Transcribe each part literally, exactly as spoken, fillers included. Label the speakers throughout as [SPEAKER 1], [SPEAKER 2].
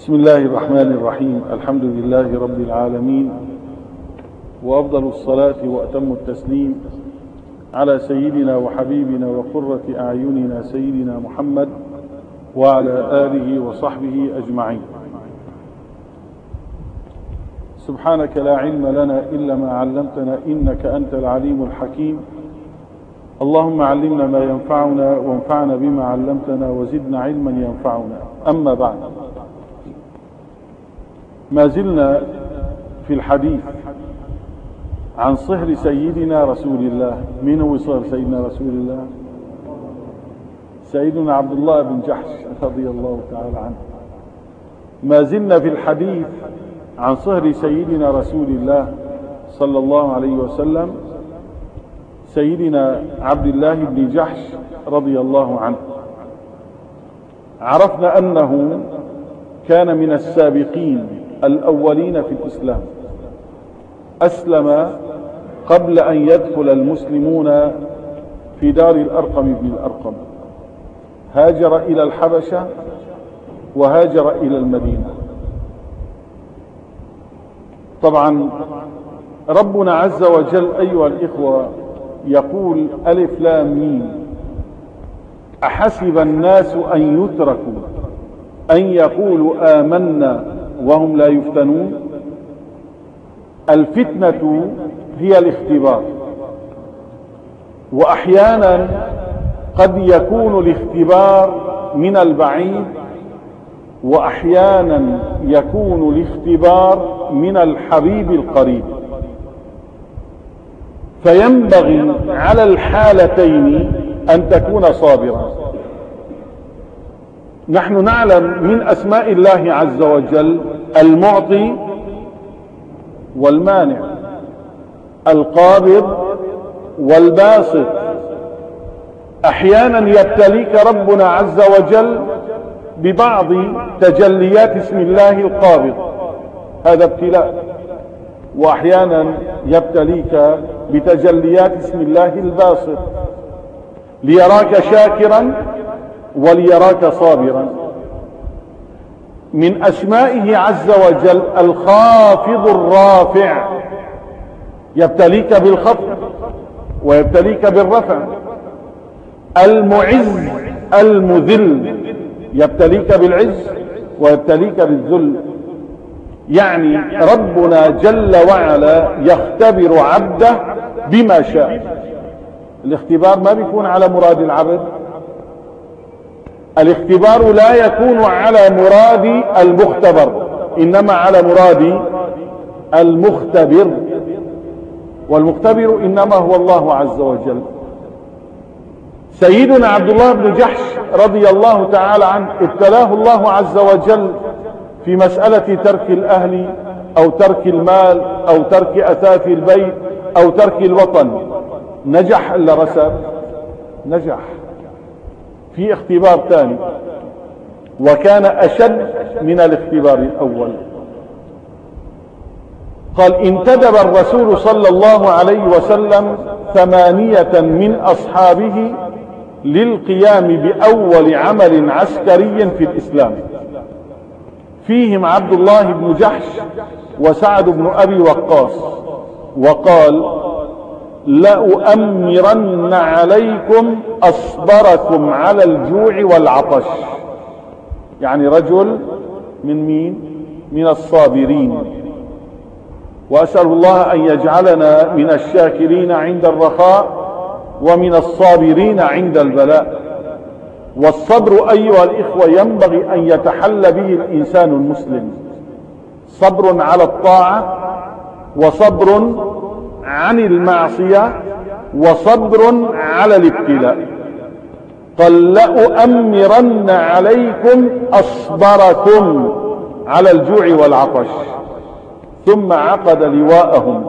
[SPEAKER 1] بسم الله الرحمن الرحيم. الحمد لله رب العالمين، وأفضل الصلاة وأتم التسليم على سيدنا وحبيبنا وقرة أعيننا سيدنا محمد وعلى آله وصحبه أجمعين. سبحانك لا علم لنا إلا ما علمتنا إنك أنت العليم الحكيم. اللهم علمنا ما ينفعنا وانفعنا بما علمتنا وزدنا علما ينفعنا. أما بعد، ما زلنا في الحديث عن صهر سيدنا رسول الله. من هو صهر سيدنا رسول الله؟ سيدنا عبد الله بن جحش رضي الله تعالى عنه. ما زلنا في الحديث عن صهر سيدنا رسول الله صلى الله عليه وسلم، سيدنا عبد الله بن جحش رضي الله عنه. عرفنا أنه كان من السابقين الأولين في الإسلام، أسلم قبل أن يدخل المسلمون في دار الأرقم بن الأرقم، هاجر إلى الحبشة وهاجر إلى المدينة. طبعا ربنا عز وجل أيها الإخوة يقول ألف لام ميم: أحسب الناس أن يتركوا أن يقولوا آمنا وهم لا يفتنون. الفتنة هي الاختبار، وأحيانا قد يكون الاختبار من البعيد، وأحيانا يكون الاختبار من الحبيب القريب، فينبغي على الحالتين أن تكون صابرا. نحن نعلم من أسماء الله عز وجل المعطي والمانع، القابض والباسط. أحيانا يبتليك ربنا عز وجل ببعض تجليات اسم الله القابض، هذا ابتلاء، وأحيانا يبتليك بتجليات اسم الله الباسط ليراك شاكرا وليراك صابرا. من أسمائه عز وجل الخافض الرافع، يبتليك بالخفض ويبتليك بالرفع. المعز المذل، يبتليك بالعز ويبتليك بالذل. يعني ربنا جل وعلا يختبر عبده بما شاء. الاختبار ما بيكون على مراد العبد، الاختبار لا يكون على مراد المختبر، إنما على مراد المختبر، والمختبر إنما هو الله عز وجل. سيدنا عبد الله بن جحش رضي الله تعالى عنه ابتلاه الله عز وجل في مسألة ترك الأهل أو ترك المال أو ترك أثاث البيت أو ترك الوطن. نجح إلا رسب؟ نجح. في اختبار ثاني وكان أشد من الاختبار الأول. قال: انتدب الرسول صلى الله عليه وسلم ثمانية من أصحابه للقيام بأول عمل عسكري في الإسلام، فيهم عبد الله بن جحش وسعد بن أبي وقاص، وقال: لأؤمرن عليكم أصبركم على الجوع والعطش. يعني رجل من مين؟ من الصابرين. وأسأل الله أن يجعلنا من الشاكرين عند الرخاء ومن الصابرين عند البلاء. والصبر أيها الإخوة ينبغي أن يتحلى به الإنسان المسلم، صبر على الطاعة، وصبر عن المعصية، وصبر على الابتلاء. قال: لأؤمرن عليكم أصبركم على الجوع والعطش. ثم عقد لواءهم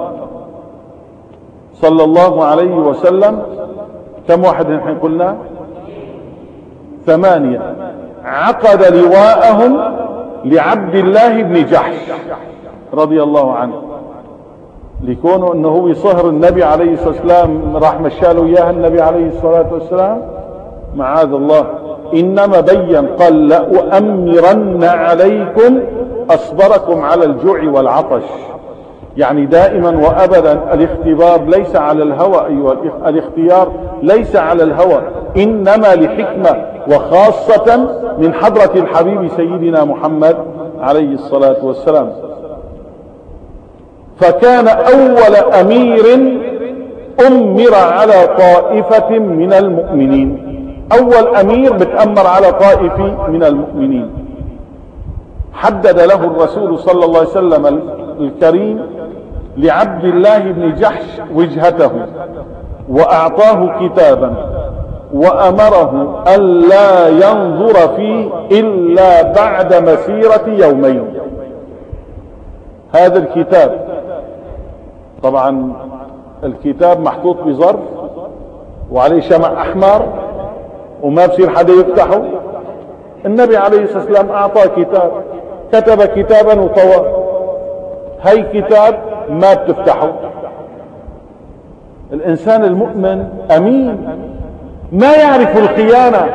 [SPEAKER 1] صلى الله عليه وسلم. كم واحد نحن قلنا؟ ثمانية. عقد لواءهم لعبد الله بن جحش رضي الله عنه، لكونه انه هو صهر النبي عليه الصلاة والسلام، راح مشاله اياها النبي عليه الصلاة والسلام، معاذ الله، إنما بين قال لأؤمرن عليكم أصبركم على الجوع والعطش. يعني دائما وأبدا الاختبار ليس على الهوى أيها الإخوة، الاختيار ليس على الهوى، إنما لحكمة، وخاصة من حضرة الحبيب سيدنا محمد عليه الصلاة والسلام. فكان أول أمير أمر على طائفة من المؤمنين، أول أمير بتأمر على طائفة من المؤمنين. حدد له الرسول صلى الله عليه وسلم الكريم لعبد الله بن جحش وجهته، وأعطاه كتابا وأمره ألا ينظر فيه إلا بعد مسيرة يومين. هذا الكتاب طبعا الكتاب محطوط بظرف وعليه شمع أحمر وما بصير حدا يفتحه. النبي عليه الصلاة والسلام أعطاه كتاب، كتب كتابا وطوى، هاي كتاب ما بتفتحه. الإنسان المؤمن أمين ما يعرف الخيانة،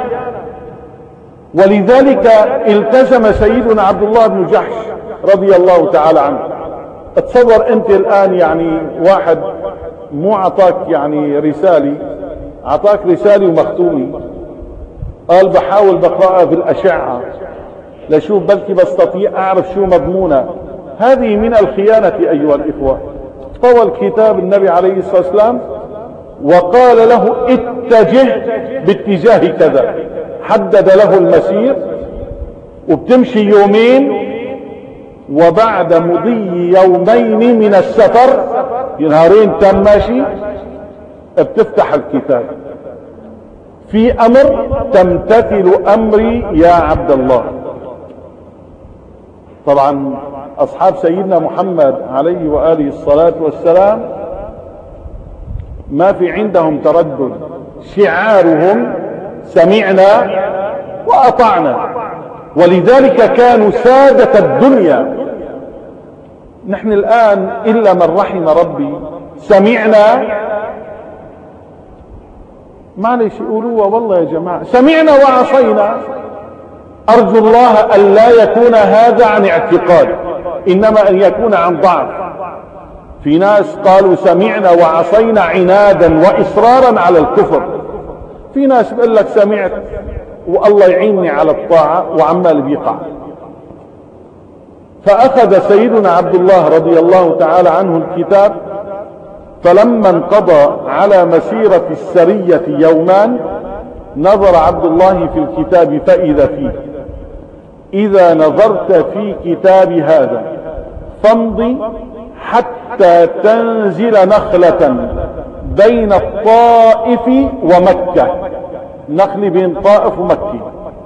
[SPEAKER 1] ولذلك التزم سيدنا عبد الله بن جحش رضي الله تعالى عنه. اتصور انت الآن يعني واحد مو عطاك يعني رسالة، عطاك رسالة ومختومة، قال بحاول بقرأها بالأشعة لشوف بلكي بستطيع أعرف شو مضمونة. هذه من الخيانة أيها الإخوة. طوى الكتاب النبي عليه الصلاة والسلام وقال له اتجه باتجاه كذا، حدد له المسير وبتمشي يومين، وبعد مضي يومين من السفر، نهارين تم ماشي، بتفتح الكتاب في أمر تمتثل أمري يا عبد الله. طبعا أصحاب سيدنا محمد عليه وآله الصلاة والسلام ما في عندهم تردد، شعارهم سمعنا وأطعنا، ولذلك كانوا سادة الدنيا. نحن الآن إلا من رحم ربي سمعنا، معلش يقولوا والله يا جماعة سمعنا وعصينا. أرجو الله أن لا يكون هذا عن اعتقاد، إنما أن يكون عن ضعف. في ناس قالوا سمعنا وعصينا عنادا وإصرارا على الكفر. في ناس بيقول لك سمعت والله يعينني على الطاعة وعمال بيقع. فأخذ سيدنا عبد الله رضي الله تعالى عنه الكتاب، فلما انقضى على مسيرة السرية يومان نظر عبد الله في الكتاب فإذا فيه: إذا نظرت في كتاب هذا فامضي حتى تنزل نخلة بين الطائف ومكة، نخل بين طائف ومكة،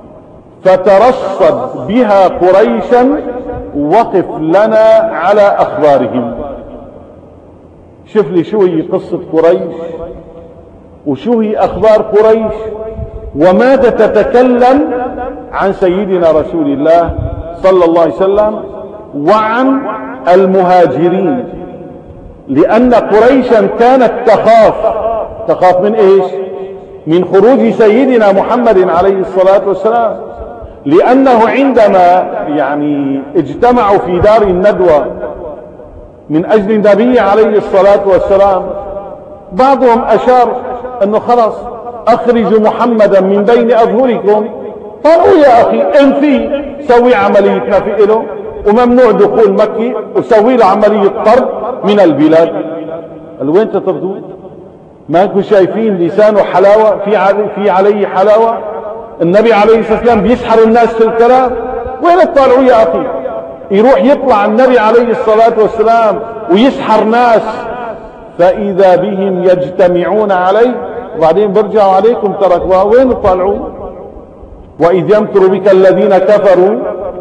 [SPEAKER 1] فترصد بها قريشا وقف لنا على أخبارهم. شوف لي شو هي قصة قريش وشو هي أخبار قريش وماذا تتكلم عن سيدنا رسول الله صلى الله عليه وسلم وعن المهاجرين. لأن قريشا كانت تخاف، تخاف من إيش؟ من خروج سيدنا محمد عليه الصلاة والسلام، لأنه عندما يعني اجتمعوا في دار الندوة من أجل النبي عليه الصلاة والسلام، بعضهم أشار أنه خلاص أخرجوا محمدا من بين أظهركم. قالوا يا أخي إن في سوي عملية نفي له وممنوع دخول مكي وسوي له عملية طرد من البلاد. قالوا وين تطردوا؟ ما انكم شايفين لسانه حلاوة، في علي في عليه حلاوة؟ النبي عليه الصلاة والسلام بيسحر الناس في الكلام. وين تطلعوا يا أخي؟ يروح يطلع النبي عليه الصلاة والسلام ويسحر ناس، فإذا بهم يجتمعون عليه وبعدين برجعوا عليكم تركوها. وين تطلعوا؟ وإذ يمكر بك الذين كفروا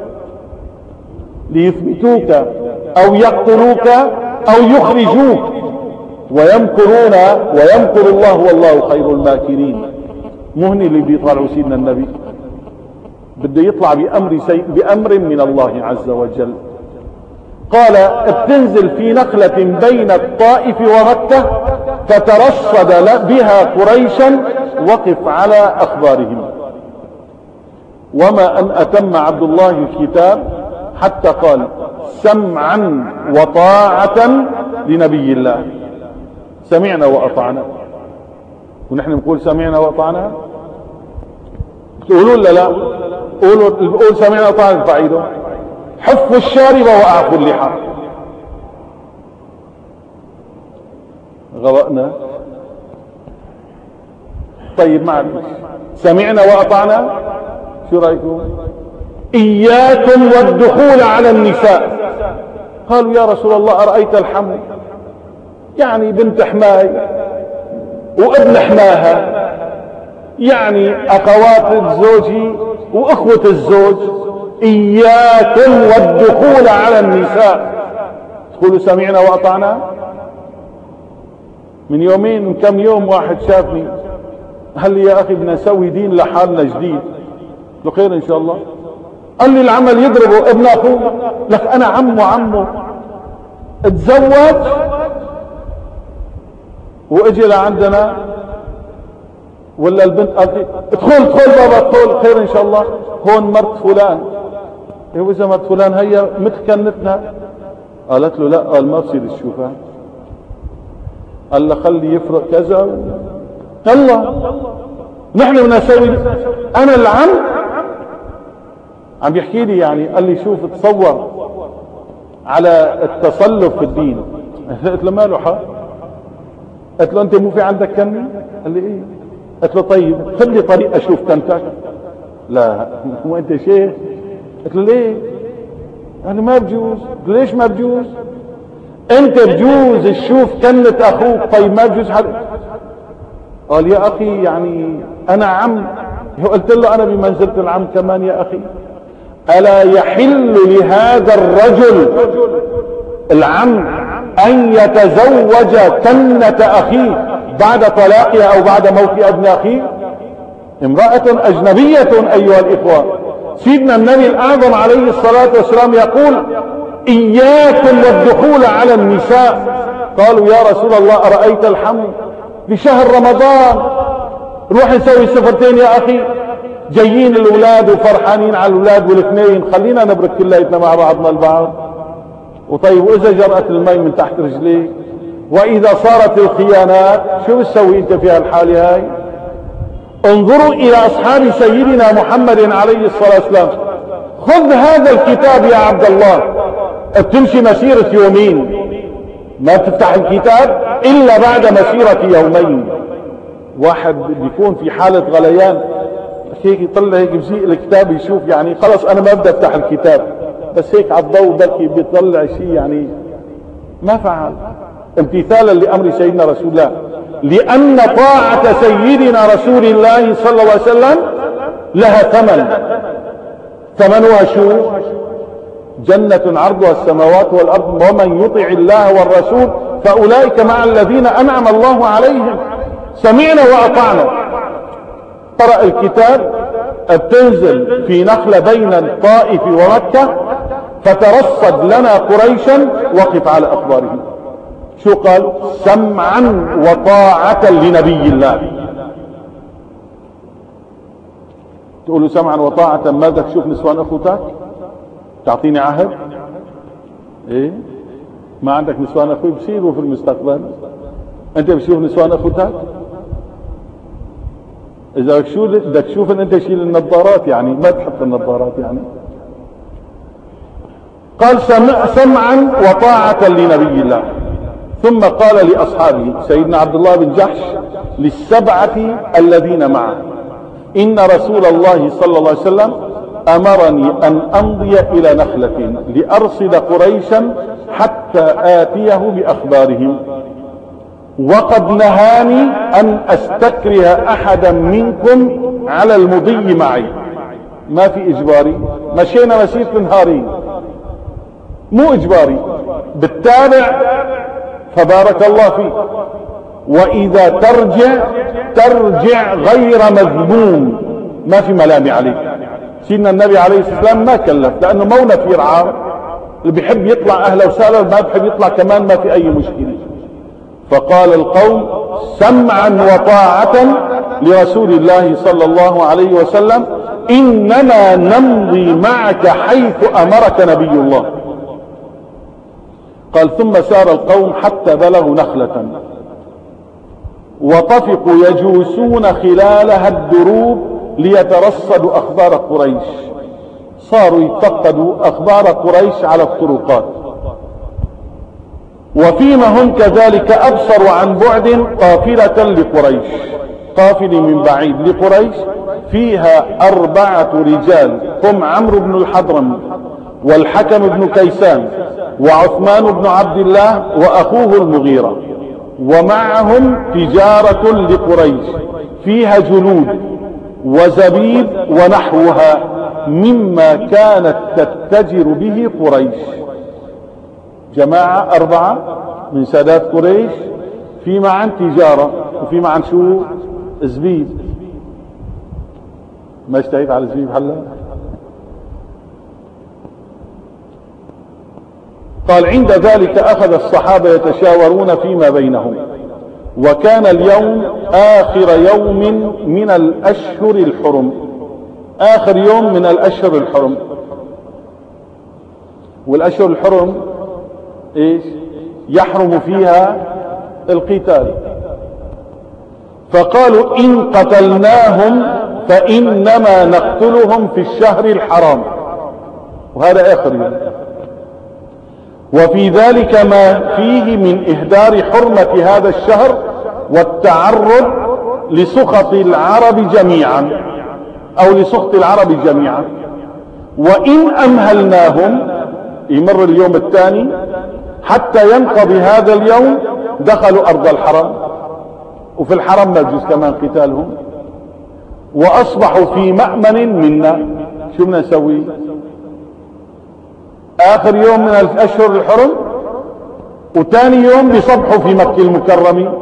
[SPEAKER 1] ليثبتوك أو يقتلوك أو يخرجوك ويمكرون ويمكر الله والله خير الماكرين. مهني اللي بيطلعوا سيدنا النبي بده يطلع بأمر, سي... بأمر من الله عز وجل. قال بتنزل في نخلة بين الطائف ومكة فترصد بها قريشا وقف على أخبارهم. وما أن أتم عبد الله الكتاب حتى قال سمعا وطاعة لنبي الله. سمعنا وأطعنا، ونحن نقول سمعنا وأطعنا. تقولوا لا لا قولوا قول سمعنا وأطعنا فعيدوا حفوا الشارب وأعفوا اللحى. غرقنا. طيب معلش، سمعنا وأطعنا، شو رأيكم؟ إياكم والدخول على النساء. قالوا يا رسول الله أرأيت الحمل، يعني بنت حماي وابن حماها، يعني أخوات الزوج وأخوة الزوج، إياكم والدخول على النساء. تقولوا سمعنا وأطعنا. من يومين من كم يوم واحد شافني قال لي يا أخي بدنا نسوي دين لحالنا جديد. قلت له خير إن شاء الله. قال لي العمل يضربه ابن أخوه. لك أنا عمه عمه اتزوج واجي لعندنا، ولا البنت قالت لي ادخل ادخل بابا ادخل خير ان شاء الله، هون مرت فلان. ايه اذا مرت فلان هي مثل كنتنا. قالت له لا، قال ما بصير تشوفها. قال له خلي يفرق كذا. يلا نحن بدنا نسوي. انا العم عم يحكي لي يعني، قال لي شوف تصور على التصلف في الدين. قلت له ماله حق؟ قلت له انت مو في عندك كني؟ قال لي ايه. قلت له طيب خذ لي طريق اشوف كنتك. لا هو انت شيخ؟ قلت له ليه؟ قال لي ما بجوز. قلت له ليش ما بجوز؟ انت بجوز تشوف كنة اخوك، طيب ما بجوز حد؟ قال يا اخي يعني انا عم. قلت له انا بمنزلة العم كمان يا اخي. الا يحل لهذا الرجل العم ان يتزوج كنة اخيه بعد طلاقها او بعد موت ابن اخيه؟ امرأة اجنبية ايها الاخوة. سيدنا النبي الاعظم عليه الصلاة والسلام يقول اياكم والدخول على النساء. قالوا يا رسول الله ارأيت الحمل بشهر رمضان، روح نسوي سفرتين يا اخي، جايين الاولاد وفرحانين على الاولاد والاثنين، خلينا نبرك كلياتنا مع بعضنا البعض. وطيب واذا جرأت المي من تحت رجليك، واذا صارت الخيانات، شو بتسوي انت في هالحالة هاي؟ انظروا الى اصحاب سيدنا محمد عليه الصلاة والسلام. خذ هذا الكتاب يا عبد الله، بتمشي مسيرة يومين ما بتفتح الكتاب الا بعد مسيرة يومين. واحد بيكون في حالة غليان هيك يطلع هيك بزيق الكتاب يشوف يعني خلص انا ما بدي افتح الكتاب، بس هيك على الضوء بركي بيطلع شيء يعني ما فعل امتثالا لامر سيدنا رسول الله. لان طاعة سيدنا رسول الله صلى الله عليه وسلم لها ثمن. ثمنها شو؟ جنة عرضها السماوات والارض ومن يطع الله والرسول فاولئك مع الذين انعم الله عليهم. سمعنا واطعنا. قرأ الكتاب، بتنزل في نخلة بين الطائف ومكة فترصد لنا قريشا وقف على اخبارهم. شو قال؟ سمعا وطاعة لنبي الله. تقولوا سمعا وطاعة، ما بدك تشوف نسوان اخوتك؟ تعطيني عهد؟ ايه ما عندك نسوان اخوي بصيروا في المستقبل. انت بتشوف نسوان اخوتك؟ اذا بدك شو بدك تشوف ان انت شيل النظارات يعني ما تحط النظارات يعني. قال سمع سمعا وطاعة لنبي الله. ثم قال لاصحابه سيدنا عبد الله بن جحش للسبعة الذين معه: ان رسول الله صلى الله عليه وسلم امرني ان امضي الى نخلة لارصد قريشا حتى اتيه باخبارهم، وقد نهاني ان استكره احدا منكم على المضي معي. ما في اجباري، مشينا مسيرة نهارين مو اجباري، بتتابع فبارك الله فيك. واذا ترجع ترجع غير مذموم، ما في ملامة عليك. سيدنا النبي عليه الصلاة والسلام ما كلف، لانه مو نفير عام، اللي بيحب يطلع اهلا وسهلا، ما بيحب يطلع كمان ما في اي مشكلة. فقال القوم سمعا وطاعة لرسول الله صلى الله عليه وسلم: إنما نمضي معك حيث أمرك نبي الله. قال ثم سار القوم حتى بلغوا نخلة وطفقوا يجوسون خلالها الدروب ليترصدوا أخبار قريش. صاروا يتفقدوا أخبار قريش على الطرقات، وفيما هم كذلك أبصروا عن بعد قافلة لقريش، قافلة من بعيد لقريش فيها أربعة رجال هم عمرو بن الحضرمي والحكم بن كيسان وعثمان بن عبد الله وأخوه المغيرة، ومعهم تجارة لقريش فيها جلود وزبيب ونحوها مما كانت تتجر به قريش. جماعة أربعة من سادات قريش، في معا تجارة وفي معا شو؟ زبيب. ما اشتهيت على الزبيب هلا؟ قال عند ذلك أخذ الصحابة يتشاورون فيما بينهم، وكان اليوم آخر يوم من الأشهر الحرم، آخر يوم من الأشهر الحرم. والأشهر الحرم إيش؟ يحرم فيها القتال. فقالوا إن قتلناهم فإنما نقتلهم في الشهر الحرام، وهذا آخر يوم، وفي ذلك ما فيه من إهدار حرمة هذا الشهر والتعرض لسخط العرب جميعا أو لسخط العرب جميعا. وإن أمهلناهم، يمر اليوم الثاني حتى ينقضي هذا اليوم، دخلوا أرض الحرم، وفي الحرم ما يجوز كمان قتالهم، وأصبحوا في مأمن منا. شو بدنا نسوي؟ آخر يوم من الأشهر الحرم وثاني يوم بيصبحوا في مكة المكرمة،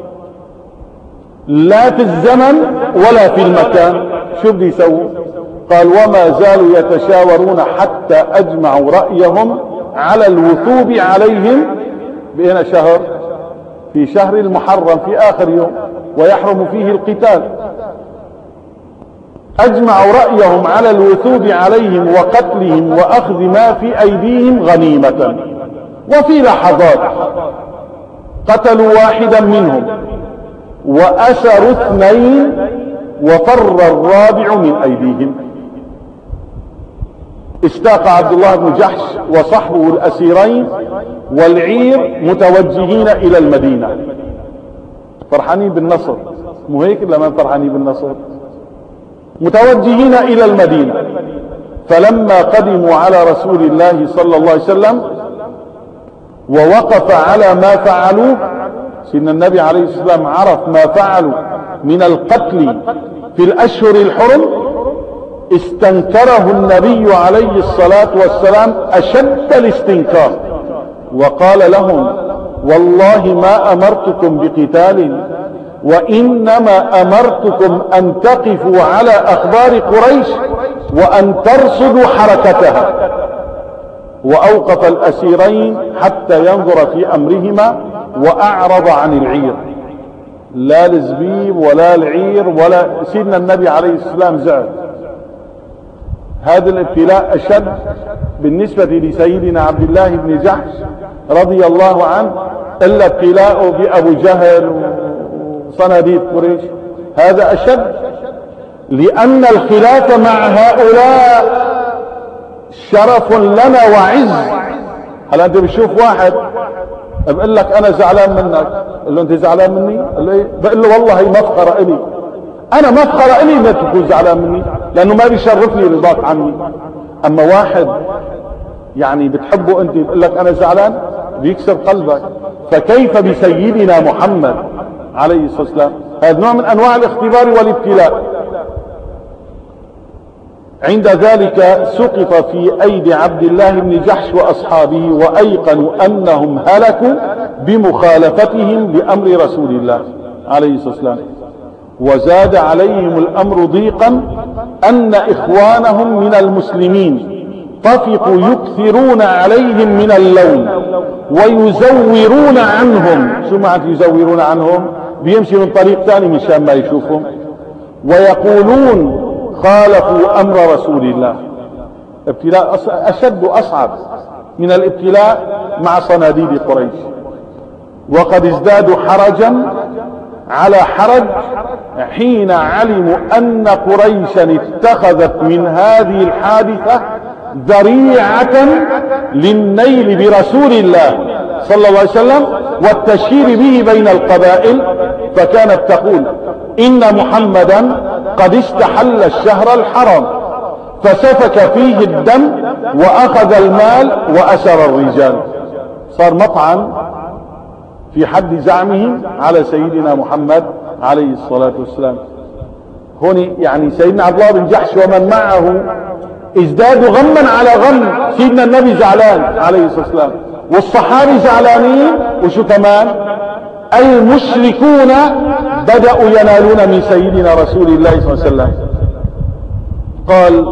[SPEAKER 1] لا في الزمن ولا في المكان. شو بده يسووا؟ قال وما زالوا يتشاورون حتى أجمعوا رأيهم على الوثوب عليهم بين شهر، في شهر المحرم في آخر يوم ويحرم فيه القتال. أجمعوا رأيهم على الوثوب عليهم وقتلهم وأخذ ما في أيديهم غنيمة. وفي لحظات قتلوا واحدا منهم وأسروا اثنين وفر الرابع من أيديهم. استاق عبد الله بن جحش وصحبه الأسيرين والعير متوجهين إلى المدينة، فرحانين بالنصر. مو هيك لما فرحانين بالنصر؟ متوجهين إلى المدينة. فلما قدموا على رسول الله صلى الله عليه وسلم ووقف على ما فعلوه، سيدنا النبي عليه الصلاة والسلام عرف ما فعلوا من القتل في الأشهر الحرم، استنكره النبي عليه الصلاة والسلام أشد الاستنكار، وقال لهم والله ما أمرتكم بقتال، وإنما أمرتكم أن تقفوا على أخبار قريش وأن ترصدوا حركتها. وأوقف الأسيرين حتى ينظر في أمرهما وأعرض عن العير، لا الزبيب ولا العير ولا. سيدنا النبي عليه السلام زعل. هذا الابتلاء أشد بالنسبة لسيدنا عبد الله بن جحش رضي الله عنه إلا ابتلاءه بأبو جهل وصناديد قريش. هذا أشد، لأن الخلاف مع هؤلاء شرف لنا وعز. هل أنت بتشوف واحد بقول لك أنا زعلان منك، قل له أنت زعلان مني؟ قال له إيه؟ بقول له والله هي مفخرة إلي، أنا مفخرة إلي إنك تكون زعلان مني، لأنه ما بيشرفني رضاك عني. أما واحد يعني بتحبه أنت بقول لك أنا زعلان، بيكسر قلبك. فكيف بسيدنا محمد عليه الصلاة والسلام؟ هذا نوع من أنواع الاختبار والابتلاء. عند ذلك سقط في أيدي عبد الله بن جحش وأصحابه، وأيقنوا أنهم هلكوا بمخالفتهم لأمر رسول الله عليه الصلاة والسلام. وزاد عليهم الأمر ضيقا أن إخوانهم من المسلمين طفقوا يكثرون عليهم من اللوم ويزورون عنهم. شو معنى يزورون عنهم؟ بيمشي من طريق ثاني مشان ما يشوفهم. ويقولون خالفوا أمر رسول الله. ابتلاء أشد وأصعب من الابتلاء مع صناديد قريش، وقد ازدادوا حرجا على حرج حين علموا أن قريشا اتخذت من هذه الحادثة ذريعة للنيل برسول الله صلى الله عليه وسلم والتشهير به بين القبائل، فكانت تقول إن محمدا قد استحل الشهر الحرام فسفك فيه الدم وأخذ المال وأسر الرجال. صار مطعن في حد زعمهم على سيدنا محمد عليه الصلاة والسلام. هون يعني سيدنا عبد الله بن جحش ومن معه ازدادوا غما على غم. سيدنا النبي زعلان عليه الصلاة والسلام، والصحابي زعلانين، وشو كمان المشركون بدأوا ينالون من سيدنا رسول الله صلى الله عليه وسلم. قال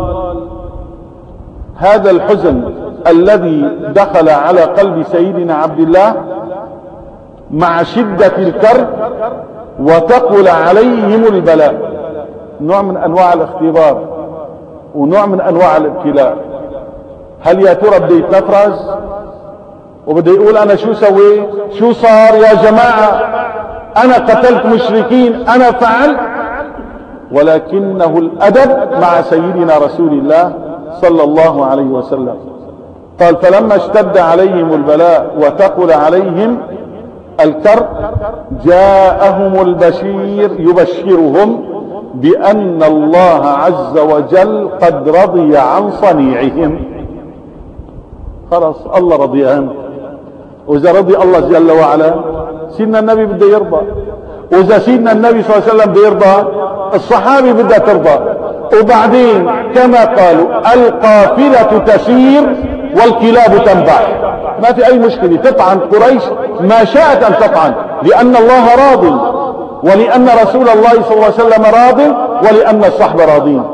[SPEAKER 1] هذا الحزن الذي دخل على قلب سيدنا عبد الله مع شدة الكرب وتقل عليهم البلاء، نوع من انواع الاختبار ونوع من انواع الابتلاء. هل يا ترى بده يتنفرز وبده يقول انا شو سويت، شو صار يا جماعة، انا قتلت مشركين، انا فعلت؟ ولكنه الادب مع سيدنا رسول الله صلى الله عليه وسلم. قال فلما اشتد عليهم البلاء وتقل عليهم الكرب جاءهم البشير يبشرهم بأن الله عز وجل قد رضي عن صنيعهم. خلاص الله رضي عنه، وإذا رضي الله جل وعلا سيدنا النبي بده يرضى، وإذا سيدنا النبي صلى الله عليه وسلم بده يرضى الصحابي بدها ترضى. وبعدين كما قالوا القافلة تسير والكلاب تنبح، ما في أي مشكلة تطعن قريش ما شاءت أن تطعن، لأن الله راض، ولأن رسول الله صلى الله عليه وسلم راض، ولأن الصحبة راضين.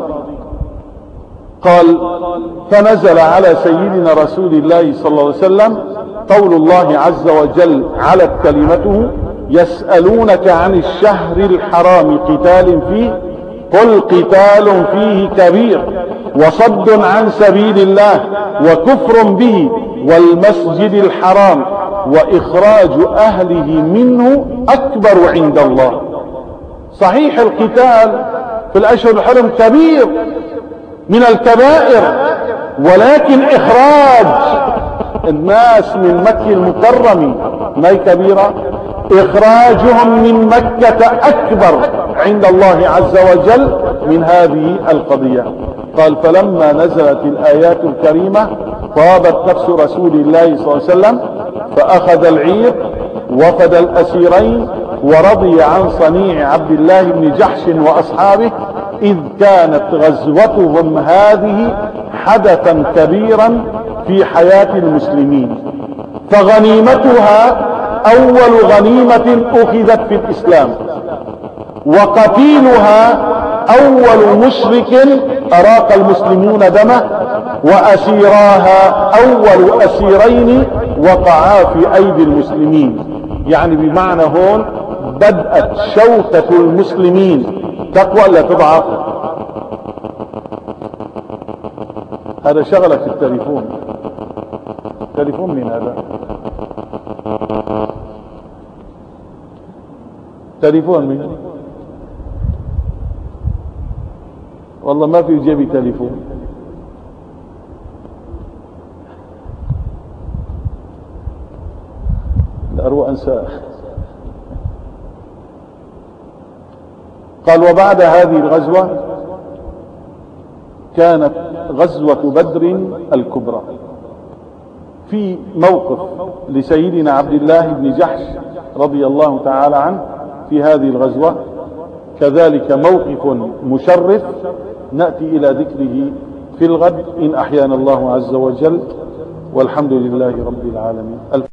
[SPEAKER 1] قال فنزل على سيدنا رسول الله صلى الله عليه وسلم قول الله عز وجل على كلمته يسألونك عن الشهر الحرام قتال فيه قل قتال فيه كبير وصد عن سبيل الله وكفر به والمسجد الحرام وإخراج أهله منه أكبر عند الله. صحيح القتال في الأشهر الحرم كبير من الكبائر، ولكن إخراج الناس من مكة المكرمة ما هي كبيرة، إخراجهم من مكة أكبر عند الله عز وجل من هذه القضية. قال فلما نزلت الآيات الكريمة طابت نفس رسول الله صلى الله عليه وسلم فأخذ العير وفد الأسيرين ورضي عن صنيع عبد الله بن جحش وأصحابه، إذ كانت غزوتهم هذه حدثا كبيرا في حياة المسلمين، فغنيمتها أول غنيمة أخذت في الإسلام، وقتيلها أول مشرك أراق المسلمون دمه، وأسيراها أول أسيرين وقعا في أيدي المسلمين. يعني بمعنى هون بدأت شوكة المسلمين تقوى لا تضعف. هذا شغلك في التليفون. تليفون من هذا؟ تليفون من؟ والله ما في جيبي تليفون. أروى أنساه. قال وبعد هذه الغزوة كانت غزوة بدر الكبرى. في موقف لسيدنا عبد الله بن جحش رضي الله تعالى عنه في هذه الغزوة، كذلك موقف مشرف نأتي إلى ذكره في الغد إن أحيانا الله عز وجل، والحمد لله رب العالمين.